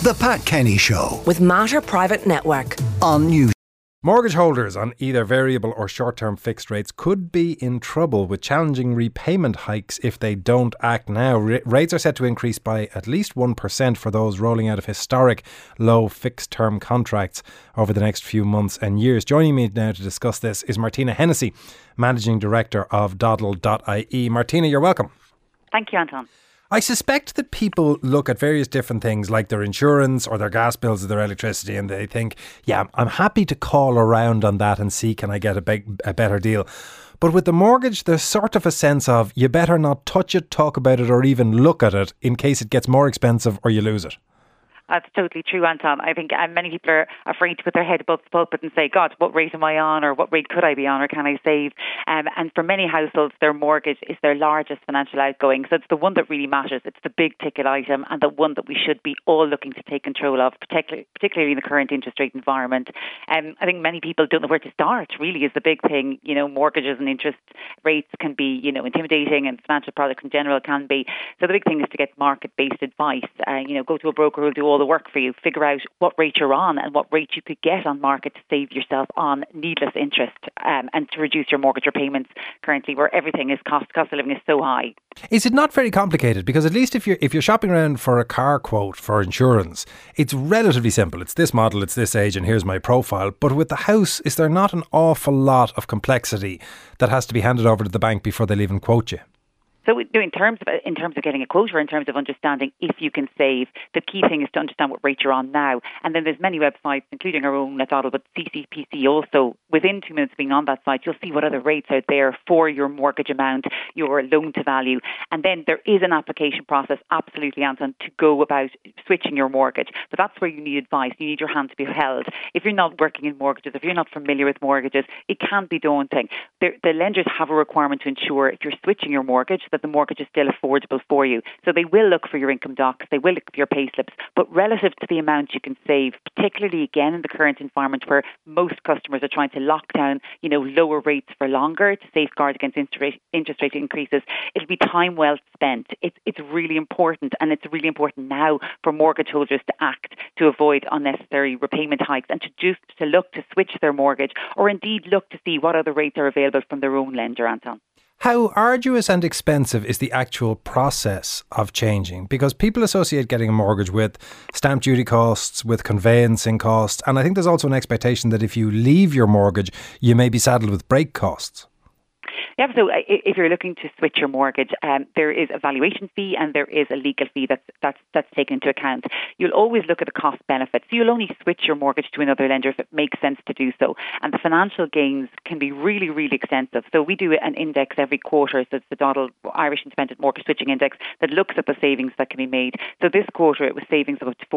The Pat Kenny Show with Mater Private Network on News. Mortgage holders on either variable or short-term fixed rates could be in trouble with challenging repayment hikes if they don't act now. Rates are set to increase by at least 1% for those rolling out of historic low fixed-term contracts over the next few months and years. Joining me now to discuss this is Martina Hennessy, Managing Director of Dodl.ie. Martina, you're welcome. Thank you, Anton. I suspect that people look at various different things like their insurance or their gas bills or their electricity and they think, yeah, I'm happy to call around on that and see can I get a better deal. But with the mortgage, there's sort of a sense of you better not touch it, talk about it or even look at it in case it gets more expensive or you lose it. That's totally true, Anton. I think many people are afraid to put their head above the pulpit and say, God, what rate am I on, or what rate could I be on, or can I save? And for many households, their mortgage is their largest financial outgoing. So it's the one that really matters. It's the big ticket item and the one that we should be all looking to take control of, particularly in the current interest rate environment. I think many people don't know where to start, really, is the big thing. You know, mortgages and interest rates can be, intimidating, and financial products in general can be. So the big thing is to get market-based advice. Go to a broker who will do all the work for you, figure out what rate you're on and what rate you could get on market to save yourself on needless interest and to reduce your mortgage repayments currently where everything is cost of living is so high. Is it not very complicated? Because at least if you're shopping around for a car quote for insurance, it's relatively simple. It's this model, it's this age, and here's my profile. But with the house, is there not an awful lot of complexity that has to be handed over to the bank before they'll even quote you? So in terms of getting a quote or in terms of understanding if you can save, the key thing is to understand what rate you're on now. And then there's many websites, including our own at Dodl, but CCPC also. Within 2 minutes being on that site, you'll see what other rates out there for your mortgage amount, your loan to value. And then there is an application process, absolutely, Anton, to go about switching your mortgage. But that's where you need advice. You need your hand to be held. If you're not working in mortgages, if you're not familiar with mortgages, it can be daunting. The lenders have a requirement to ensure if you're switching your mortgage that the mortgage is still affordable for you. So they will look for your income docs, they will look for your pay slips, but relative to the amount you can save, particularly again in the current environment where most customers are trying to lock down, lower rates for longer to safeguard against interest rate increases, it'll be time well spent. It's really important, and it's really important now for mortgage holders to act to avoid unnecessary repayment hikes and to look to switch their mortgage or indeed look to see what other rates are available from their own lender, Anton. How arduous and expensive is the actual process of changing? Because people associate getting a mortgage with stamp duty costs, with conveyancing costs, and I think there's also an expectation that if you leave your mortgage, you may be saddled with break costs. Yeah, so if you're looking to switch your mortgage, there is a valuation fee and there is a legal fee that's taken into account. You'll always look at the cost benefits. So you'll only switch your mortgage to another lender if it makes sense to do so. And the financial gains can be really, really extensive. So we do an index every quarter. So it's the Dodl Irish Independent Mortgage Switching Index that looks at the savings that can be made. So this quarter it was savings of up to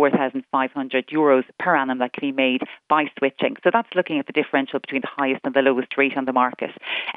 €4,500 per annum that can be made by switching. So that's looking at the differential between the highest and the lowest rate on the market.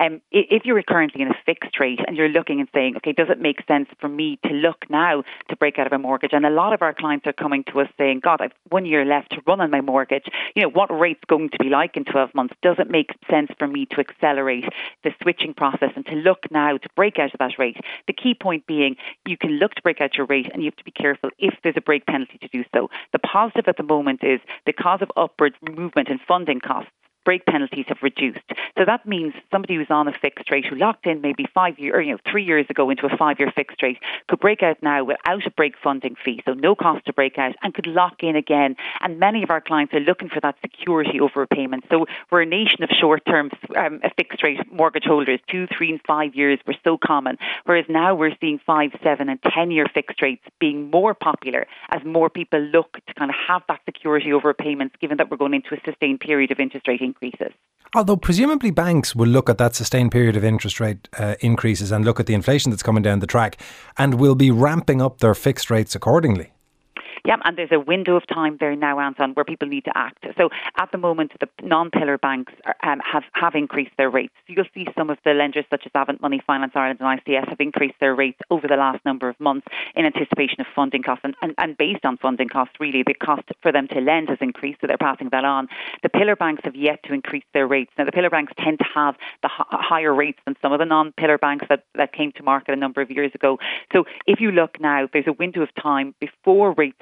If you're currently in a fixed rate and you're looking and saying, okay, does it make sense for me to look now to break out of a mortgage? And a lot of our clients are coming to us saying, God, I've 1 year left to run on my mortgage. What rate's going to be like in 12 months? Does it make sense for me to accelerate the switching process and to look now to break out of that rate? The key point being, you can look to break out your rate and you have to be careful if there's a break penalty to do so. The positive at the moment is because of upward movement in funding costs, break penalties have reduced. So that means somebody who's on a fixed rate, who locked in maybe 5 years, 3 years ago into a 5-year fixed rate, could break out now without a break funding fee, so no cost to break out, and could lock in again. And many of our clients are looking for that security over repayment. So we're a nation of short-term fixed rate mortgage holders. 2, 3 and 5 years were so common, whereas now we're seeing 5, 7 and 10-year fixed rates being more popular as more people look to kind of have that security over repayments, given that we're going into a sustained period of interest rate increases. Although presumably banks will look at that sustained period of interest rate increases and look at the inflation that's coming down the track and will be ramping up their fixed rates accordingly. Yeah, and there's a window of time there now, Anton, where people need to act. So at the moment, the non-pillar banks have increased their rates. So you'll see some of the lenders such as Avant Money, Finance Ireland and ICS have increased their rates over the last number of months in anticipation of funding costs. And based on funding costs, really, the cost for them to lend has increased, so they're passing that on. The pillar banks have yet to increase their rates. Now, the pillar banks tend to have the higher rates than some of the non-pillar banks that came to market a number of years ago. So if you look now, there's a window of time before rates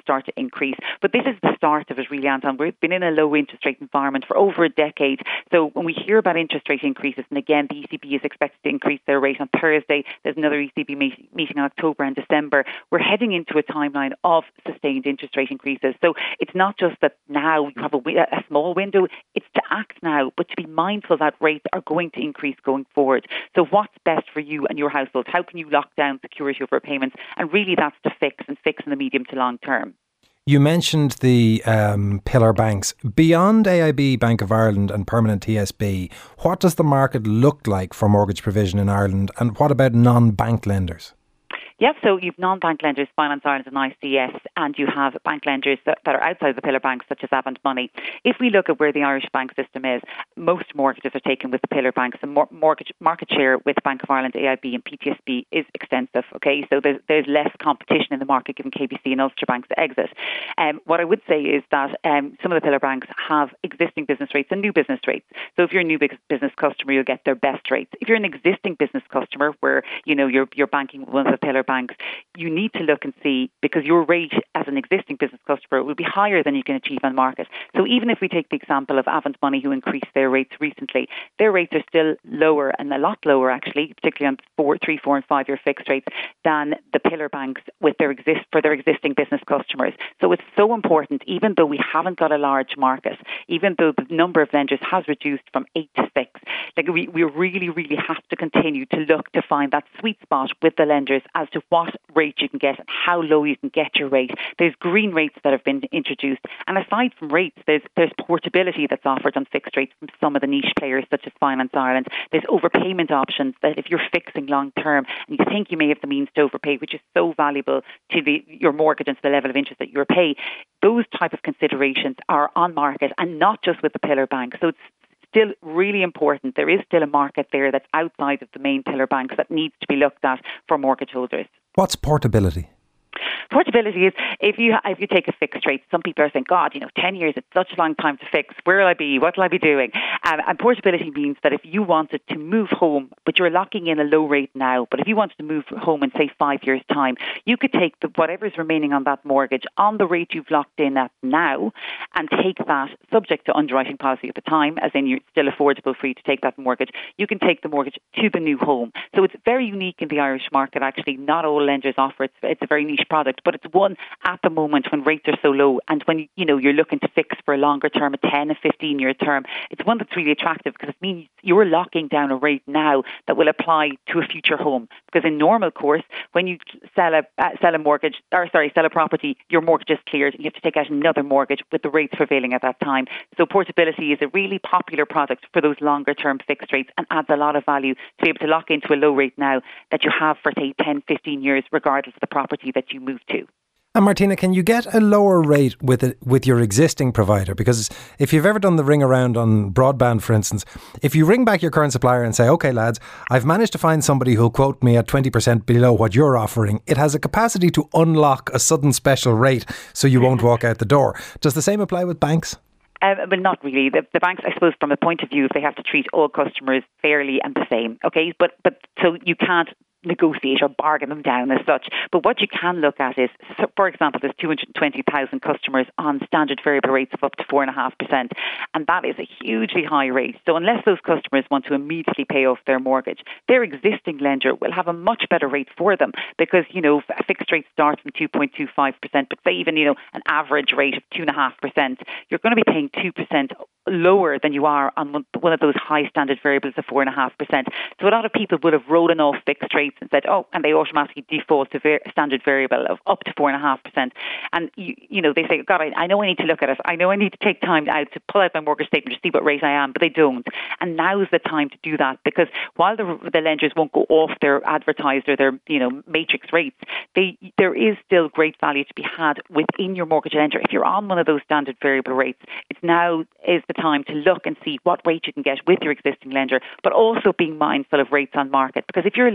start to increase. But this is the start of it, really, Anton. We've been in a low interest rate environment for over a decade. So when we hear about interest rate increases, and again, the ECB is expected to increase their rate on Thursday, there's another ECB meeting in October and December, we're heading into a timeline of sustained interest rate increases. So it's not just that now you have a small window, it's to act now, but to be mindful that rates are going to increase going forward. So what's best for you and your household? How can you lock down security over payments? And really that's to fix in the medium to long term. You mentioned the pillar banks. Beyond AIB, Bank of Ireland and Permanent TSB, what does the market look like for mortgage provision in Ireland, and what about non-bank lenders? Yes, so you've non-bank lenders, Finance Ireland and ICS, and you have bank lenders that are outside the pillar banks, such as Avant Money. If we look at where the Irish bank system is, most mortgages are taken with the pillar banks. The mortgage market share with Bank of Ireland, AIB and PTSB is extensive. Okay, so there's less competition in the market given KBC and Ulster Bank's exit. What I would say is that some of the pillar banks have existing business rates and new business rates. So if you're a new business customer, you'll get their best rates. If you're an existing business customer, where you're banking with one of the pillar banks, you need to look and see, because your rate as an existing business customer will be higher than you can achieve on market. So even if we take the example of Avant Money, who increased their rates recently, their rates are still lower, and a lot lower actually, particularly on 3, 4 and 5 year fixed rates, than the pillar banks for their existing business customers. So it's so important, even though we haven't got a large market, even though the number of lenders has reduced from 8 to 6, we really, really have to continue to look to find that sweet spot with the lenders as to what rate you can get and how low you can get your rate. There's green rates that have been introduced, and aside from rates, there's portability that's offered on fixed rates from some of the niche players such as Finance Ireland. There's overpayment options that if you're fixing long term and you think you may have the means to overpay, which is so valuable to your mortgage and to the level of interest that you pay, those type of considerations are on market, and not just with the pillar bank. So it's still really important. There is still a market there that's outside of the main pillar banks that needs to be looked at for mortgage holders. What's portability? Portability is, if you take a fixed rate, some people are saying, God, 10 years, it's such a long time to fix. Where will I be? What will I be doing? And portability means that if you wanted to move home, but you're locking in a low rate now, but if you wanted to move home in, say, 5 years' time, you could take whatever's remaining on that mortgage on the rate you've locked in at now and take that, subject to underwriting policy at the time, as in you're still affordable for you to take that mortgage. You can take the mortgage to the new home. So it's very unique in the Irish market, actually. Not all lenders offer it. It's a very niche product, but it's one at the moment when rates are so low, and when you're looking to fix for a longer term, a 10, a 15-year term, it's one that's really attractive because it means you're locking down a rate now that will apply to a future home. Because in normal course, when you sell a property, your mortgage is cleared. You have to take out another mortgage with the rates prevailing at that time. So portability is a really popular product for those longer term fixed rates, and adds a lot of value to be able to lock into a low rate now that you have for, say, 10, 15 years, regardless of the property that you move to. And Martina, can you get a lower rate with your existing provider? Because if you've ever done the ring around on broadband, for instance, if you ring back your current supplier and say, OK, lads, I've managed to find somebody who'll quote me at 20% below what you're offering, it has a capacity to unlock a sudden special rate so you won't walk out the door. Does the same apply with banks? But not really. The banks, I suppose, from a point of view, they have to treat all customers fairly and the same. Okay, but so you can't negotiate or bargain them down as such. But what you can look at is, for example, there's 220,000 customers on standard variable rates of up to 4.5%, and that is a hugely high rate. So unless those customers want to immediately pay off their mortgage, their existing lender will have a much better rate for them, because a fixed rate starts from 2.25%, but say even an average rate of 2.5%, you're going to be paying 2% lower than you are on one of those high standard variables of 4.5%. So a lot of people would have rolled off fixed rates and said, and they automatically default to standard variable of up to 4.5%. And they say, God, I know I need to look at it. I know I need to take time out to pull out my mortgage statement to see what rate I am, but they don't. And now is the time to do that, because while the lenders won't go off their advertised or their matrix rates, there is still great value to be had within your mortgage lender. If you're on one of those standard variable rates, it's now is the time to look and see what rate you can get with your existing lender, but also being mindful of rates on market. Because if you're locking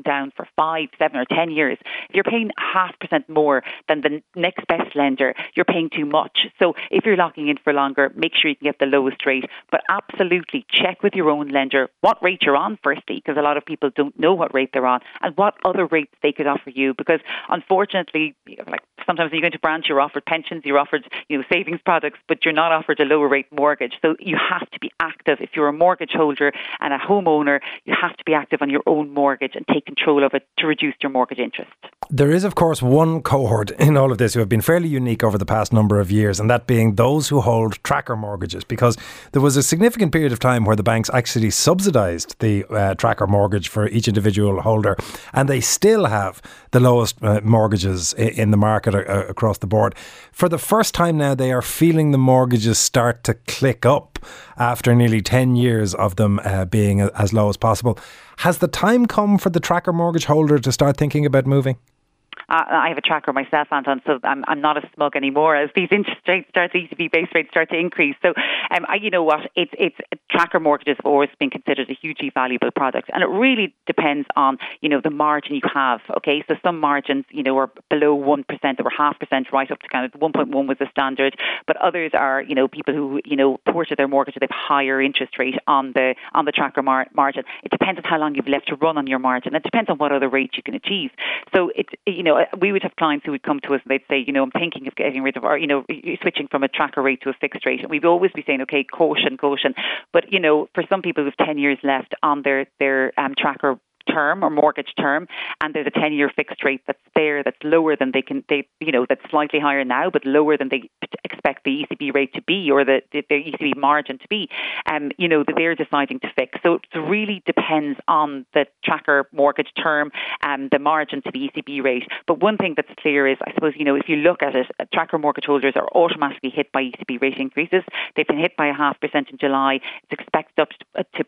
down for 5, 7 or 10 years, if you're paying 0.5% more than the next best lender, you're paying too much. So if you're locking in for longer, make sure you can get the lowest rate. But absolutely check with your own lender what rate you're on firstly, because a lot of people don't know what rate they're on and what other rates they could offer you. Because unfortunately, like sometimes when you go into branch, you're offered pensions, you're offered savings products, but you're not offered a lower rate mortgage. So you have to be active. If you're a mortgage holder and a homeowner, you have to be active on your own mortgage and take control of it to reduce your mortgage interest. There is, of course, one cohort in all of this who have been fairly unique over the past number of years, and that being those who hold tracker mortgages, because there was a significant period of time where the banks actually subsidised the tracker mortgage for each individual holder, and they still have the lowest mortgages in the market across the board. For the first time now, they are feeling the mortgages start to click up after nearly 10 years of them being as low as possible. Has the time come for the tracker mortgage holder to start thinking about moving? I have a tracker myself, Anton, so I'm not as smug anymore as these interest rates start, the ECB base rates start to increase. So, you know what, it's tracker mortgages have always been considered a hugely valuable product, and it really depends on the margin you have. Okay, so some margins are below 1% or 0.5%, right up to kind of 1.1 was the standard, but others are people who ported their mortgage with a higher interest rate on the tracker margin. It depends on how long you've left to run on your margin. It depends on what other rates you can achieve. So it's we would have clients who would come to us and they'd say, I'm thinking of getting rid of, or, switching from a tracker rate to a fixed rate. And we'd always be saying, okay, caution. But, for some people who have 10 years left on their tracker term or mortgage term, and there's a 10-year fixed rate that's there, that's lower than that's slightly higher now, but lower than they expect the ECB rate to be, or the ECB margin to be, that they're deciding to fix. So it really depends on the tracker mortgage term and the margin to the ECB rate. But one thing that's clear is, I suppose, if you look at it, tracker mortgage holders are automatically hit by ECB rate increases. They've been hit by 0.5% in July. It's expected up to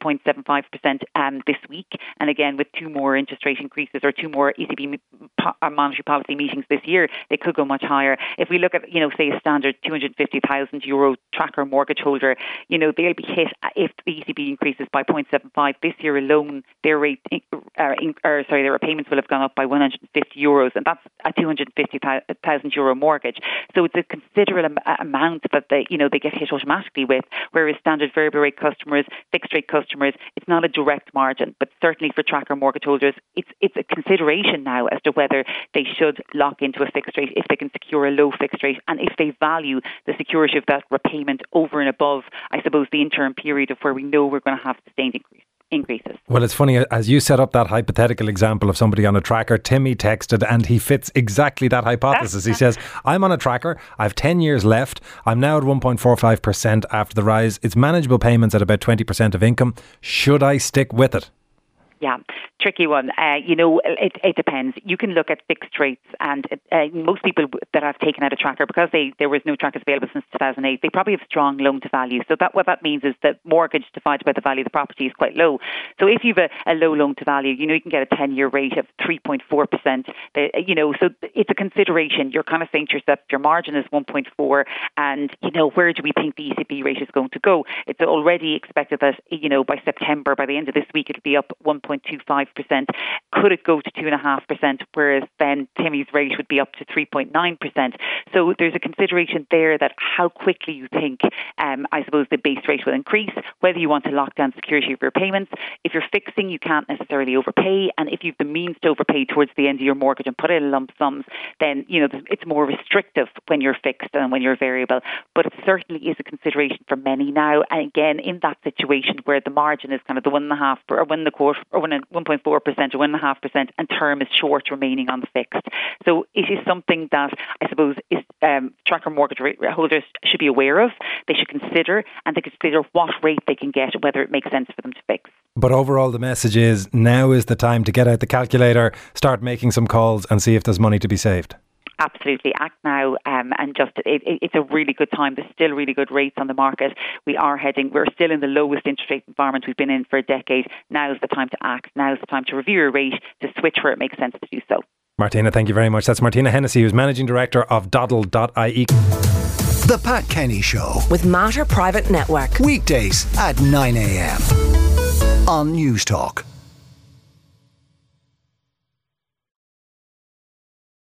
0.75% this week. And again, with 2 more interest rate increases or 2 more ECB monetary policy meetings this year, they could go much higher. If we look at, say, a standard €250,000 tracker mortgage holder, they'll be hit if the ECB increases by 0.75. This year alone, their payments will have gone up by €150, and that's a €250,000 mortgage. So it's a considerable amount that they get hit automatically with, whereas standard variable rate customers, fixed rate customers, it's not a direct margin, but certainly for tracker mortgage holders, it's a consideration now as to whether they should lock into a fixed rate if they can secure a low fixed rate, and if they value the security of that repayment over and above, I suppose, the interim period of where we know we're going to have sustained increases. Well, it's funny, as you set up that hypothetical example of somebody on a tracker, Timmy texted and he fits exactly that hypothesis. He says, I'm on a tracker, I have 10 years left, I'm now at 1.45% after the rise, it's manageable payments at about 20% of income. Should I stick with it? Yeah, tricky one. It depends. You can look at fixed rates, and most people that have taken out a tracker, because there was no trackers available since 2008, they probably have strong loan to value. So what that means is that mortgage divided by the value of the property is quite low. So if you've a low loan to value, you can get a 10-year rate of 3.4%. So it's a consideration. You're kind of saying to yourself, your margin is 1.4, and where do we think the ECB rate is going to go? It's already expected that by September, by the end of this week, it'll be up 1.25%. Could it go to 2.5%? Whereas then Timmy's rate would be up to 3.9%. So there's a consideration there that how quickly you think, I suppose, the base rate will increase, whether you want to lock down security of your payments. If you're fixing, you can't necessarily overpay. And if you've the means to overpay towards the end of your mortgage and put in lump sums, then, it's more restrictive when you're fixed than when you're variable. But it certainly is a consideration for many now. And again, in that situation where the margin is kind of the 1.5% or 1.4% or 1.5%, and term is short remaining on the fixed. So it is something that I suppose is tracker mortgage holders should be aware of. They should consider, and they consider what rate they can get, whether it makes sense for them to fix. But overall, the message is now is the time to get out the calculator, start making some calls, and see if there's money to be saved. Absolutely, act now, and just it's a really good time. There's still really good rates on the market. We're still in the lowest interest rate environment we've been in for a decade. Now is the time to act. Now is the time to review your rate, to switch where it makes sense to do so. Martina, thank you very much. That's Martina Hennessy, who's Managing Director of Doddle.ie. The Pat Kenny Show with Mater Private Network. Weekdays at 9 a.m. on News Talk.